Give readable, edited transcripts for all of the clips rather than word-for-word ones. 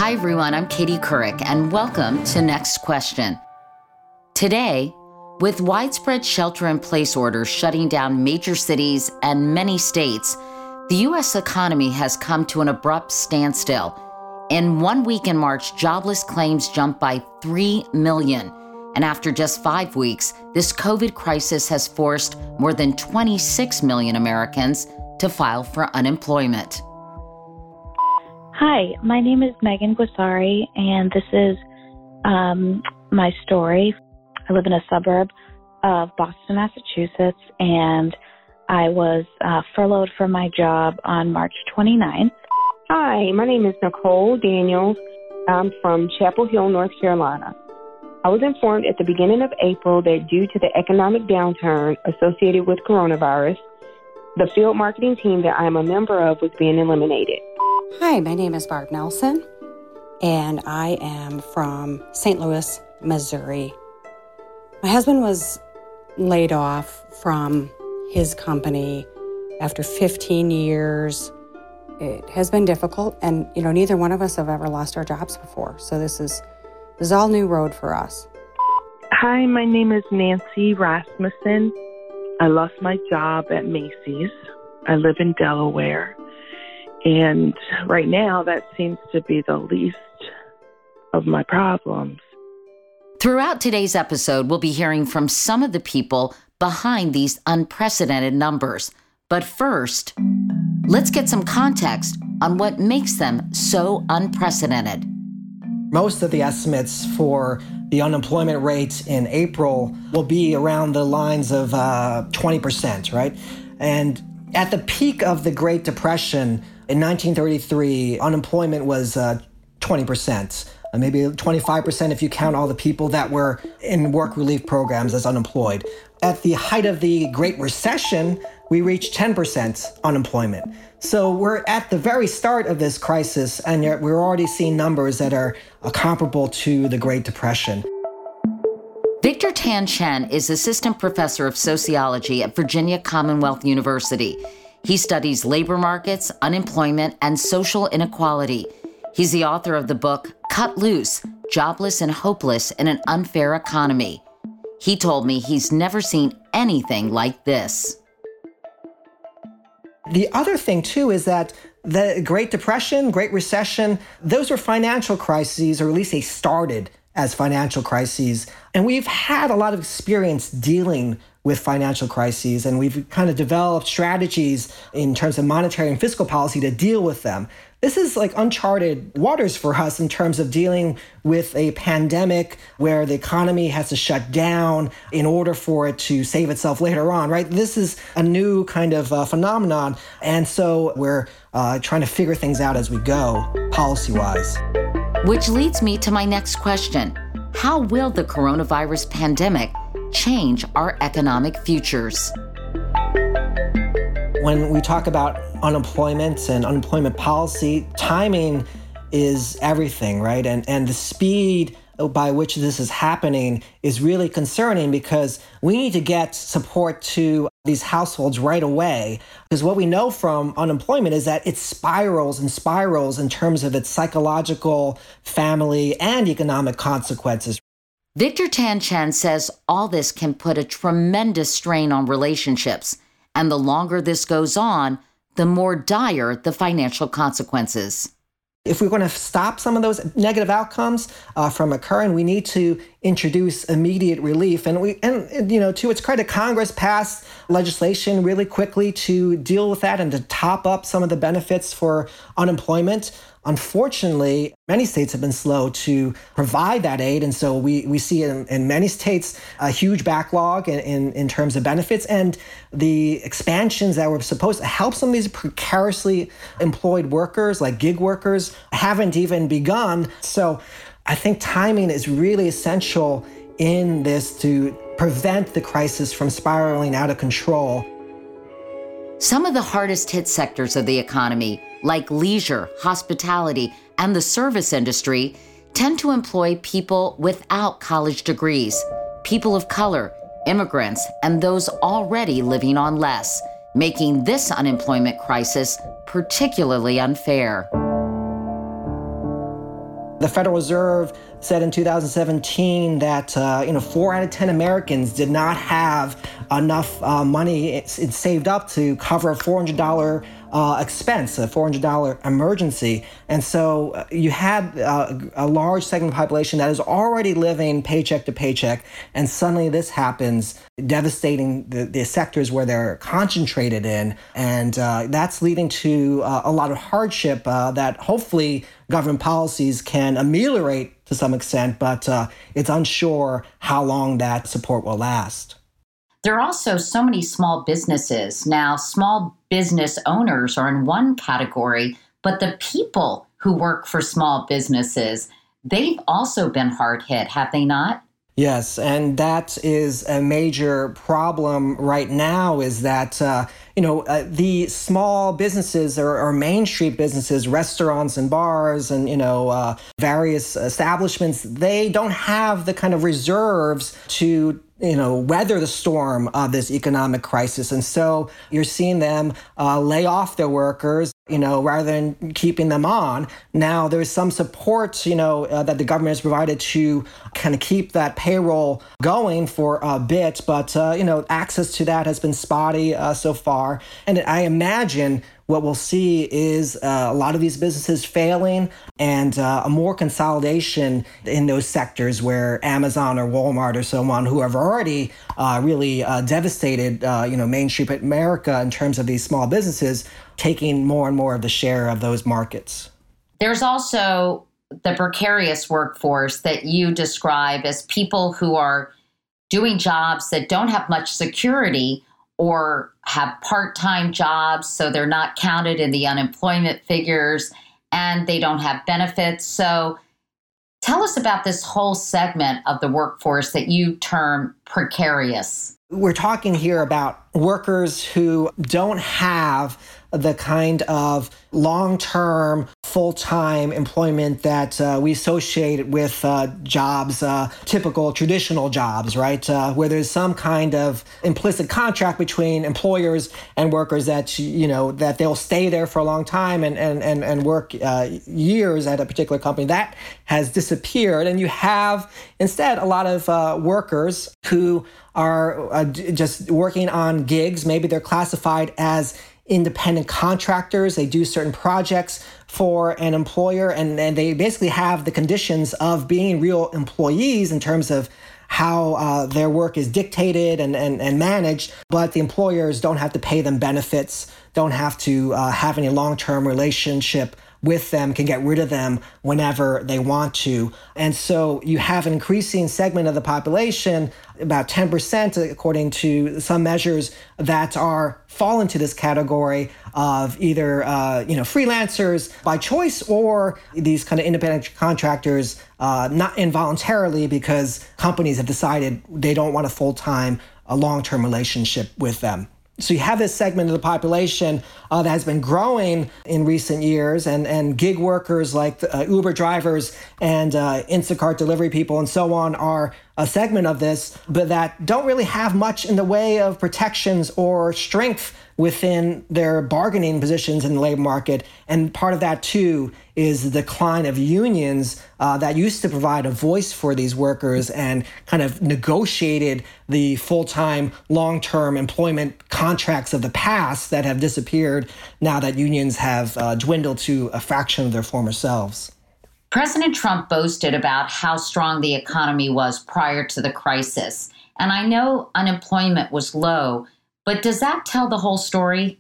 Hi, everyone. I'm Katie Couric, and welcome to Next Question. Today, with widespread shelter-in-place orders shutting down major cities and many states, the U.S. economy has come to an abrupt standstill. In 1 week in March, jobless claims jumped by 3 million. And after just 5 weeks, this COVID crisis has forced more than 26 million Americans to file for unemployment. Hi, my name is Megan Guasari, and this is my story. I live in a suburb of Boston, Massachusetts, and I was furloughed from my job on March 29th. Hi, my name is Nicole Daniels. I'm from Chapel Hill, North Carolina. I was informed at the beginning of April that due to the economic downturn associated with coronavirus, the field marketing team that I am a member of was being eliminated. Hi, my name is Barb Nelson, and I am from St. Louis, Missouri. My husband was laid off from his company after 15 years. It has been difficult, and neither one of us have ever lost our jobs before, so this is all new road for us. Hi, my name is Nancy Rasmussen. I lost my job at Macy's. I live in Delaware. And right now, that seems to be the least of my problems. Throughout today's episode, we'll be hearing from some of the people behind these unprecedented numbers. But first, let's get some context on what makes them so unprecedented. Most of the estimates for the unemployment rate in April will be around the lines of 20%, right? And at the peak of the Great Depression, in 1933, unemployment was 20%, maybe 25% if you count all the people that were in work relief programs as unemployed. At the height of the Great Recession, we reached 10% unemployment. So we're at the very start of this crisis, and yet we're already seeing numbers that are comparable to the Great Depression. Victor Tan Chen is assistant professor of sociology at Virginia Commonwealth University. He studies labor markets, unemployment, and social inequality. He's the author of the book, Cut Loose, Jobless and Hopeless in an Unfair Economy. He told me he's never seen anything like this. The other thing, too, is that the Great Depression, Great Recession, those were financial crises, or at least they started as financial crises. And we've had a lot of experience dealing with financial crises, and we've kind of developed strategies in terms of monetary and fiscal policy to deal with them. This is like uncharted waters for us in terms of dealing with a pandemic where the economy has to shut down in order for it to save itself later on, right? This is a new kind of phenomenon, and so we're trying to figure things out as we go, policy-wise. Which leads me to my next question. How will the coronavirus pandemic change our economic futures? When we talk about unemployment and unemployment policy, timing is everything, right? And the speed by which this is happening is really concerning because we need to get support to these households right away. Because what we know from unemployment is that it spirals and spirals in terms of its psychological, family, and economic consequences. Victor Tan Chen says all this can put a tremendous strain on relationships, and the longer this goes on, the more dire the financial consequences. If we're going to stop some of those negative outcomes from occurring, we need to introduce immediate relief. And to its credit, Congress passed legislation really quickly to deal with that and to top up some of the benefits for unemployment. Unfortunately, many states have been slow to provide that aid. And so we see in many states a huge backlog in terms of benefits. And the expansions that were supposed to help some of these precariously employed workers, like gig workers, haven't even begun. So I think timing is really essential in this to prevent the crisis from spiraling out of control. Some of the hardest hit sectors of the economy, like leisure, hospitality, and the service industry, tend to employ people without college degrees, people of color, immigrants, and those already living on less, making this unemployment crisis particularly unfair. The Federal Reserve said in 2017 that 4 out of 10 Americans did not have enough money saved up to cover a $400 expense, a $400 emergency. And so you had a large segment of the population that is already living paycheck to paycheck, and suddenly this happens, devastating the sectors where they're concentrated in. And that's leading to a lot of hardship that hopefully government policies can ameliorate to some extent, but it's unsure how long that support will last. There are also so many small businesses. Now, small business owners are in one category, but the people who work for small businesses, they've also been hard hit, have they not? Yes, and that is a major problem right now, is that, the small businesses or Main Street businesses, restaurants and bars and, various establishments, they don't have the kind of reserves to weather the storm of this economic crisis. And so you're seeing them lay off their workers, rather than keeping them on. Now, there's some support, that the government has provided to kind of keep that payroll going for a bit. But, access to that has been spotty so far. And I imagine what we'll see is a lot of these businesses failing and a more consolidation in those sectors where Amazon or Walmart or so on, who have already really devastated, Main Street America in terms of these small businesses, taking more and more of the share of those markets. There's also the precarious workforce that you describe as people who are doing jobs that don't have much security or have part-time jobs, so they're not counted in the unemployment figures, and they don't have benefits. So tell us about this whole segment of the workforce that you term precarious. We're talking here about workers who don't have the kind of long-term, full-time employment that we associate with jobs, typical traditional jobs, right? Where there's some kind of implicit contract between employers and workers that, that they'll stay there for a long time and work years at a particular company. That has disappeared. And you have instead a lot of workers who are just working on gigs. Maybe they're classified as independent contractors. They do certain projects for an employer, and they basically have the conditions of being real employees in terms of how their work is dictated and managed, but the employers don't have to pay them benefits, don't have to have any long-term relationship with them, can get rid of them whenever they want to. And so you have an increasing segment of the population, about 10%, according to some measures, that fall into this category of either freelancers by choice or these kind of independent contractors, not involuntarily, because companies have decided they don't want a long-term relationship with them. So you have this segment of the population that has been growing in recent years, and gig workers like Uber drivers and Instacart delivery people and so on are a segment of this, but that don't really have much in the way of protections or strength within their bargaining positions in the labor market. And part of that, too, is the decline of unions that used to provide a voice for these workers and kind of negotiated the full-time, long-term employment contracts of the past that have disappeared now that unions have dwindled to a fraction of their former selves. President Trump boasted about how strong the economy was prior to the crisis. And I know unemployment was low, but does that tell the whole story?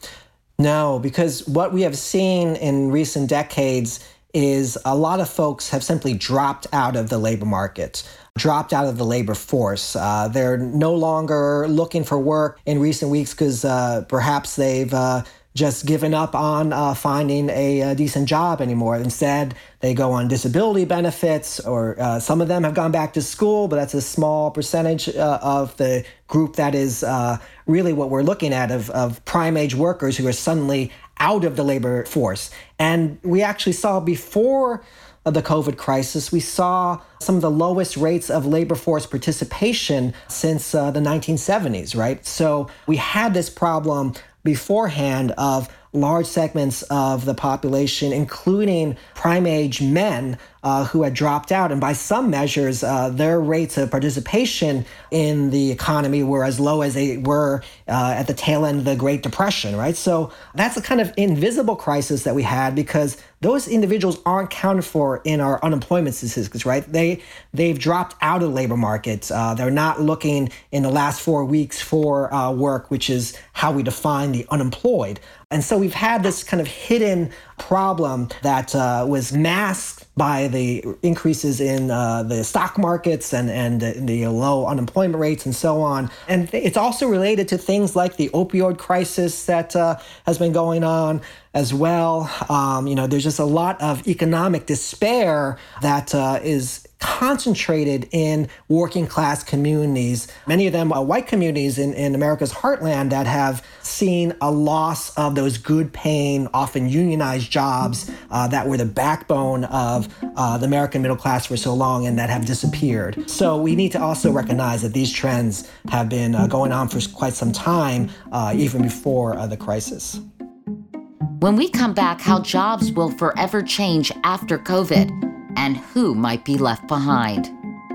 No, because what we have seen in recent decades is a lot of folks have simply dropped out of the labor market, dropped out of the labor force. They're no longer looking for work in recent weeks because perhaps they've just given up on finding a decent job anymore. Instead, they go on disability benefits, or some of them have gone back to school, but that's a small percentage of the group that is really what we're looking at of prime age workers who are suddenly out of the labor force. And we actually saw before the COVID crisis, we saw some of the lowest rates of labor force participation since the 1970s, right? So we had this problem beforehand of large segments of the population, including prime-age men, who had dropped out. And by some measures, their rates of participation in the economy were as low as they were at the tail end of the Great Depression, right? So that's a kind of invisible crisis that we had because those individuals aren't counted for in our unemployment statistics, right? They've dropped out of the labor market. They're not looking in the last 4 weeks for work, which is how we define the unemployed. And so we've had this kind of hidden problem that was masked by the increases in the stock markets and the low unemployment rates and so on. And it's also related to things like the opioid crisis that has been going on as well. There's just a lot of economic despair that is concentrated in working class communities, many of them are white communities in America's heartland that have seen a loss of those good paying, often unionized jobs that were the backbone of the American middle class for so long and that have disappeared. So we need to also recognize that these trends have been going on for quite some time, even before the crisis. When we come back, how jobs will forever change after COVID and who might be left behind.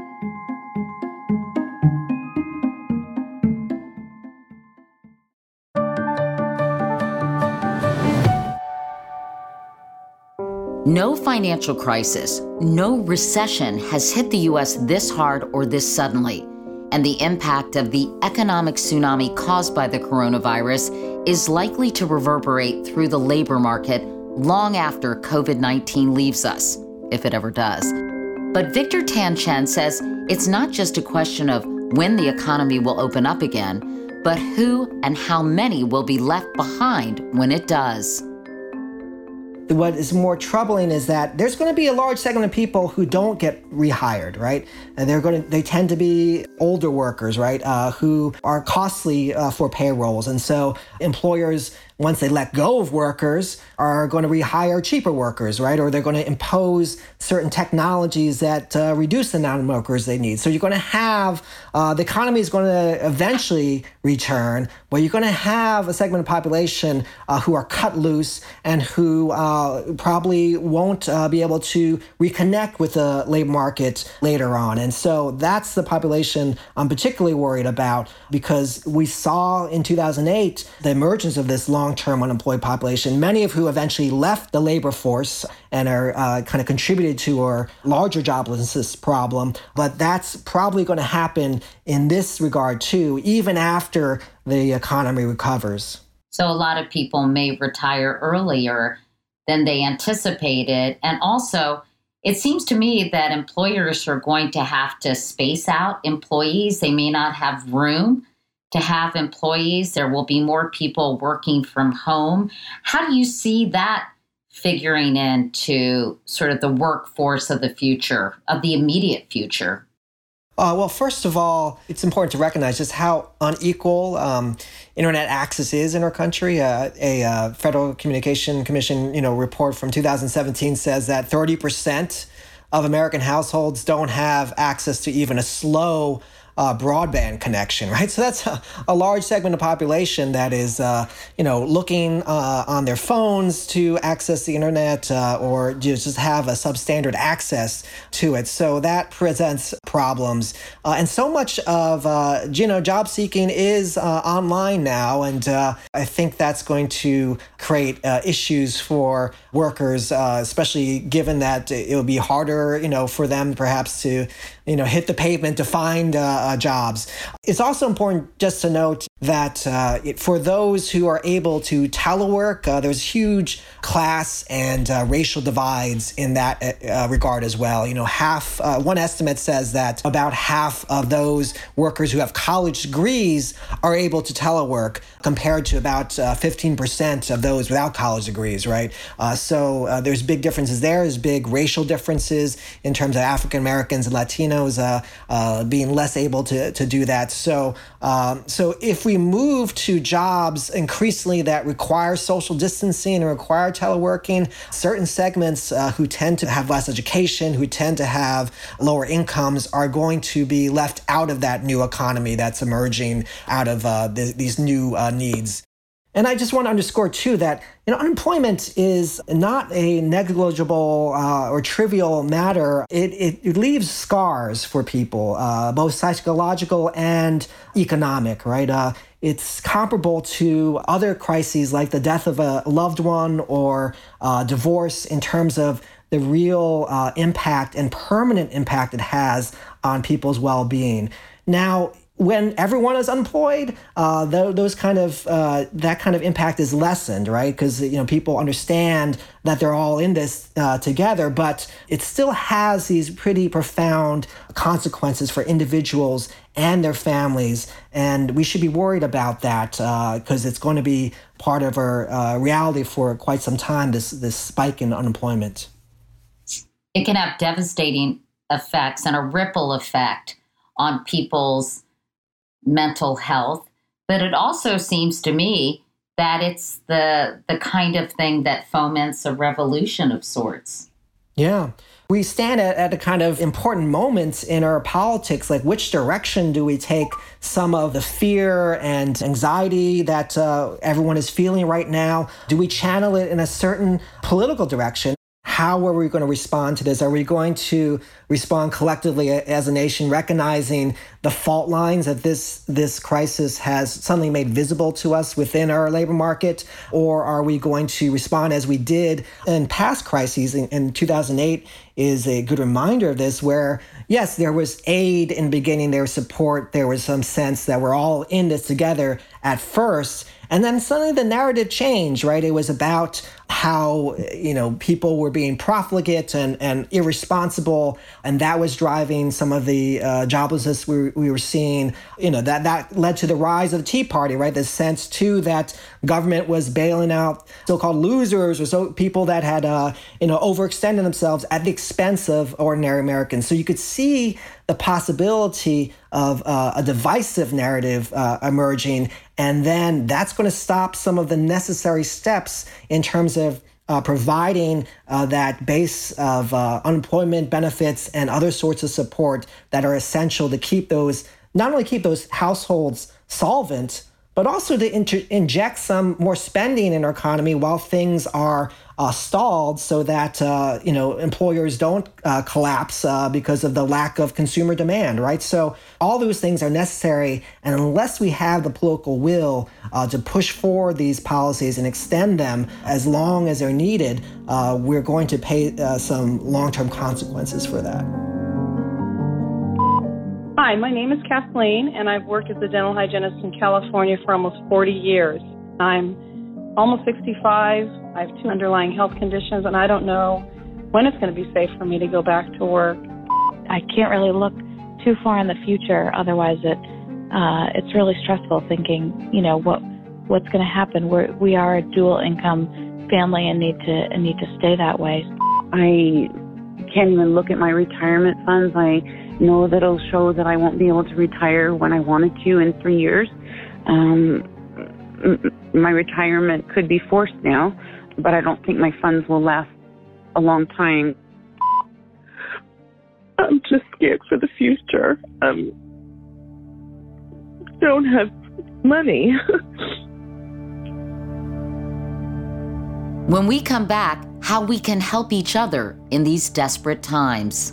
No financial crisis, no recession has hit the U.S. this hard or this suddenly, and the impact of the economic tsunami caused by the coronavirus is likely to reverberate through the labor market long after COVID-19 leaves us, if it ever does. But Victor Tan Chen says it's not just a question of when the economy will open up again, but who and how many will be left behind when it does. What is more troubling is that there's going to be a large segment of people who don't get rehired, right? And they tend to be older workers, right? Who are costly for payrolls. And so employers, once they let go of workers, are going to rehire cheaper workers, right? Or they're going to impose certain technologies that reduce the amount of workers they need. So you're going to have, the economy is going to eventually return, but you're going to have a segment of population who are cut loose and who probably won't be able to reconnect with the labor market later on. And so that's the population I'm particularly worried about, because we saw in 2008 the emergence of this long-term unemployed population, many of who eventually left the labor force and are kind of contributed to our larger joblessness problem. But that's probably going to happen in this regard too, even after the economy recovers. So a lot of people may retire earlier than they anticipated. And also, it seems to me that employers are going to have to space out employees. They may not have room to have employees. There will be more people working from home. How do you see that figuring into sort of the workforce of the future, of the immediate future? Well, first of all, it's important to recognize just how unequal internet access is in our country. A Federal Communication Commission, report from 2017 says that 30% of American households don't have access to even a slow broadband connection, right? So that's a large segment of population that is, looking on their phones to access the internet or just have a substandard access to it. So that presents problems. And so much of, job seeking is online now. And I think that's going to create issues for workers, especially given that it will be harder, for them perhaps to, hit the pavement to find jobs. It's also important just to note that for those who are able to telework, there's huge class and racial divides in that regard as well. One estimate says that about half of those workers who have college degrees are able to telework, compared to about 15% of those without college degrees, right? So there's big differences there. There's big racial differences in terms of African Americans and Latinos being less able to do that. So if we move to jobs increasingly that require social distancing and require teleworking, certain segments who tend to have less education, who tend to have lower incomes, are going to be left out of that new economy that's emerging out of these new needs. And I just want to underscore, too, that unemployment is not a negligible or trivial matter. It leaves scars for people, both psychological and economic, right? It's comparable to other crises like the death of a loved one or divorce in terms of the real impact and permanent impact it has on people's well-being. Now, when everyone is unemployed, that kind of impact is lessened, right? Because people understand that they're all in this together, but it still has these pretty profound consequences for individuals and their families, and we should be worried about that because it's going to be part of our reality for quite some time. This spike in unemployment. It can have devastating effects and a ripple effect on people's mental health, but it also seems to me that it's the kind of thing that foments a revolution of sorts. Yeah. We stand at a kind of important moments in our politics, like which direction do we take some of the fear and anxiety that everyone is feeling right now? Do we channel it in a certain political direction? How are we going to respond to this? Are we going to respond collectively as a nation, recognizing the fault lines that this crisis has suddenly made visible to us within our labor market? Or are we going to respond as we did in past crises? In 2008 is a good reminder of this, where, yes, there was aid in the beginning, there was support, there was some sense that we're all in this together at first. And then suddenly the narrative changed, right? It was about how, people were being profligate and irresponsible. And that was driving some of the joblessness we were seeing. That led to the rise of the Tea Party, right? The sense, too, that government was bailing out so-called losers or people that had, overextended themselves at the expense of ordinary Americans. So you could see the possibility of a divisive narrative emerging. And then that's going to stop some of the necessary steps in terms of providing that base of unemployment benefits and other sorts of support that are essential to keep those, not only keep those households solvent, but also to inject some more spending in our economy while things are stalled, so that employers don't collapse because of the lack of consumer demand, right? So all those things are necessary, and unless we have the political will to push forward these policies and extend them as long as they're needed, we're going to pay some long-term consequences for that. Hi, my name is Kathleen, and I've worked as a dental hygienist in California for almost 40 years. I'm almost 65. I have 2 underlying health conditions, and I don't know when it's going to be safe for me to go back to work. I can't really look too far in the future. Otherwise, it's really stressful thinking, what's going to happen. We are a dual income family and need to stay that way. I can't even look at my retirement funds. I know that it'll show that I won't be able to retire when I wanted to in 3 years. My retirement could be forced now, but I don't think my funds will last a long time. I'm just scared for the future. Don't have money. When we come back, how we can help each other in these desperate times.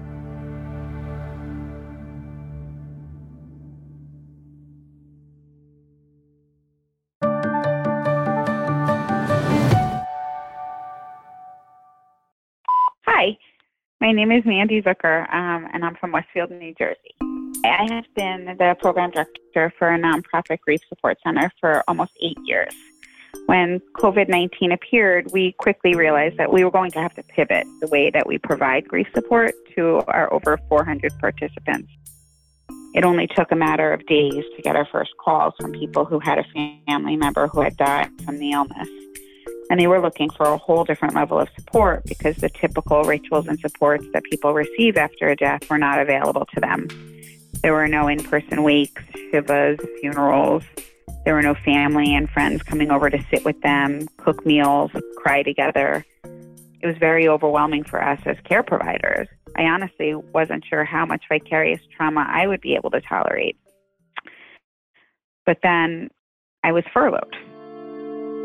Hi, my name is Mandy Zucker, and I'm from Westfield, New Jersey. I have been the program director for a nonprofit grief support center for almost 8 years. When COVID-19 appeared, we quickly realized that we were going to have to pivot the way that we provide grief support to our over 400 participants. It only took a matter of days to get our first calls from people who had a family member who had died from the illness. And they were looking for a whole different level of support because the typical rituals and supports that people receive after a death were not available to them. There were no in-person wakes, shivas, funerals. There were no family and friends coming over to sit with them, cook meals, cry together. It was very overwhelming for us as care providers. I honestly wasn't sure how much vicarious trauma I would be able to tolerate. But then I was furloughed.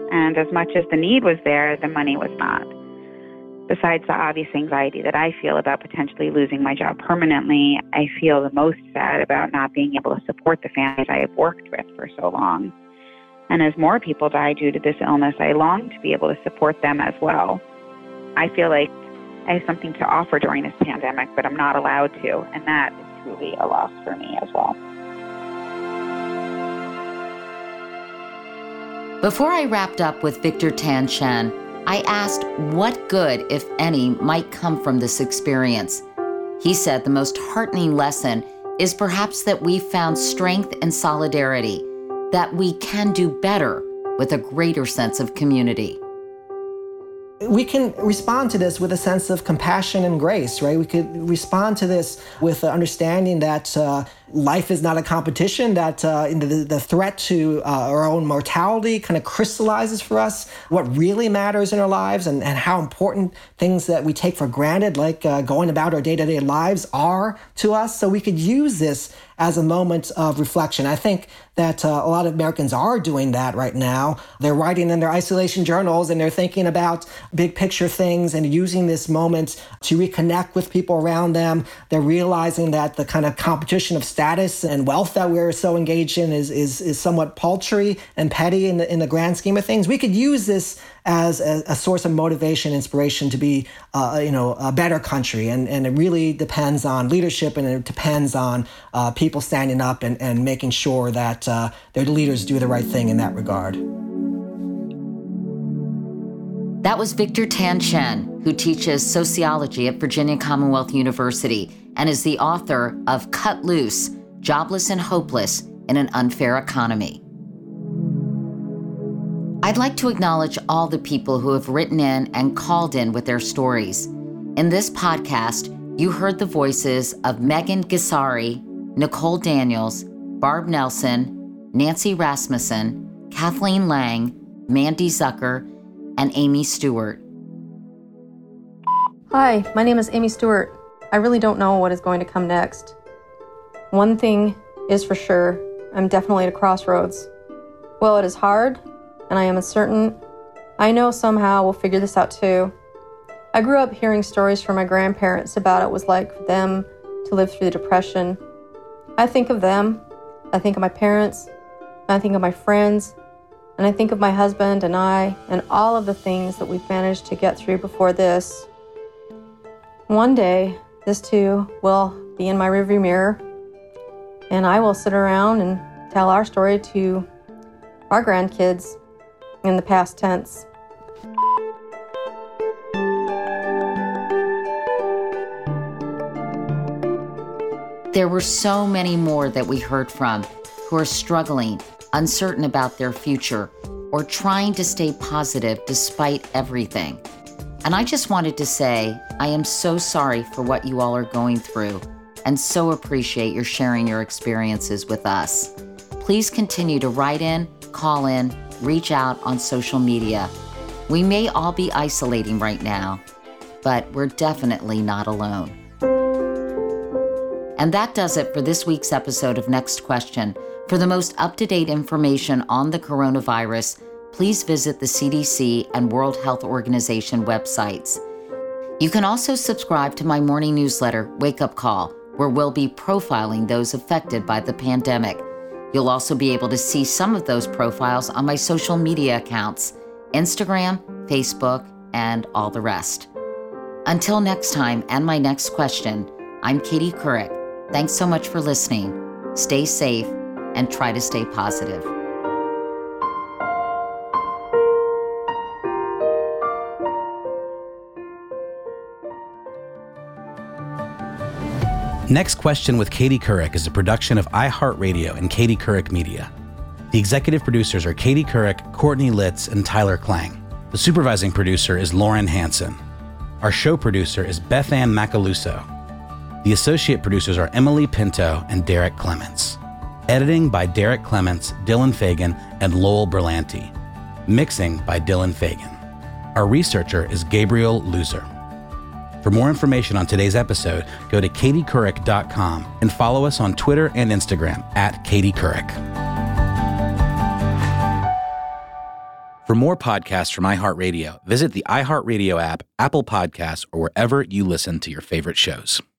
And as much as the need was there, the money was not. Besides the obvious anxiety that I feel about potentially losing my job permanently, I feel the most sad about not being able to support the families I have worked with for so long. And as more people die due to this illness, I long to be able to support them as well. I feel like I have something to offer during this pandemic, but I'm not allowed to, and that is truly a loss for me as well. Before I wrapped up with Victor Tan Chen, I asked what good, if any, might come from this experience. He said the most heartening lesson is perhaps that we found strength and solidarity, that we can do better with a greater sense of community. We can respond to this with a sense of compassion and grace, right? We could respond to this with the understanding that life is not a competition, that the threat to our own mortality kind of crystallizes for us what really matters in our lives and how important things that we take for granted, like going about our day-to-day lives, are to us. So we could use this as a moment of reflection. I think that a lot of Americans are doing that right now. They're writing in their isolation journals and they're thinking about big picture things and using this moment to reconnect with people around them. They're realizing that the kind of competition of status and wealth that we're so engaged in is somewhat paltry and petty in the grand scheme of things. We could use this as a source of motivation, inspiration to be, a better country. And it really depends on leadership, and it depends on people standing up and making sure that their leaders do the right thing in that regard. That was Victor Tan Chen, who teaches sociology at Virginia Commonwealth University and is the author of Cut Loose, Jobless and Hopeless in an Unfair Economy. I'd like to acknowledge all the people who have written in and called in with their stories. In this podcast, you heard the voices of Megan Gisari, Nicole Daniels, Barb Nelson, Nancy Rasmussen, Kathleen Lang, Mandy Zucker, and Amy Stewart. Hi, my name is Amy Stewart. I really don't know what is going to come next. One thing is for sure, I'm definitely at a crossroads. Well, it is hard, and I am uncertain. I know somehow we'll figure this out too. I grew up hearing stories from my grandparents about what it was like for them to live through the Depression. I think of them, I think of my parents, I think of my friends, and I think of my husband and I, and all of the things that we've managed to get through before this. One day, this too will be in my rearview mirror, and I will sit around and tell our story to our grandkids in the past tense. There were so many more that we heard from who are struggling, uncertain about their future, or trying to stay positive despite everything. And I just wanted to say, I am so sorry for what you all are going through and so appreciate your sharing your experiences with us. Please continue to write in, call in, reach out on social media. We may all be isolating right now, but we're definitely not alone. And that does it for this week's episode of Next Question. For the most up-to-date information on the coronavirus, please visit the CDC and World Health Organization websites. You can also subscribe to my morning newsletter, Wake Up Call, where we'll be profiling those affected by the pandemic. You'll also be able to see some of those profiles on my social media accounts, Instagram, Facebook, and all the rest. Until next time and my next question, I'm Katie Couric. Thanks so much for listening. Stay safe and try to stay positive. Next Question with Katie Couric is a production of iHeartRadio and Katie Couric Media. The executive producers are Katie Couric, Courtney Litz, and Tyler Klang. The supervising producer is Lauren Hansen. Our show producer is Beth Ann Macaluso. The associate producers are Emily Pinto and Derek Clements. Editing by Derek Clements, Dylan Fagan, and Lowell Berlanti. Mixing by Dylan Fagan. Our researcher is Gabriel Loser. For more information on today's episode, go to katiecouric.com and follow us on Twitter and Instagram @KatieCouric. For more podcasts from iHeartRadio, visit the iHeartRadio app, Apple Podcasts, or wherever you listen to your favorite shows.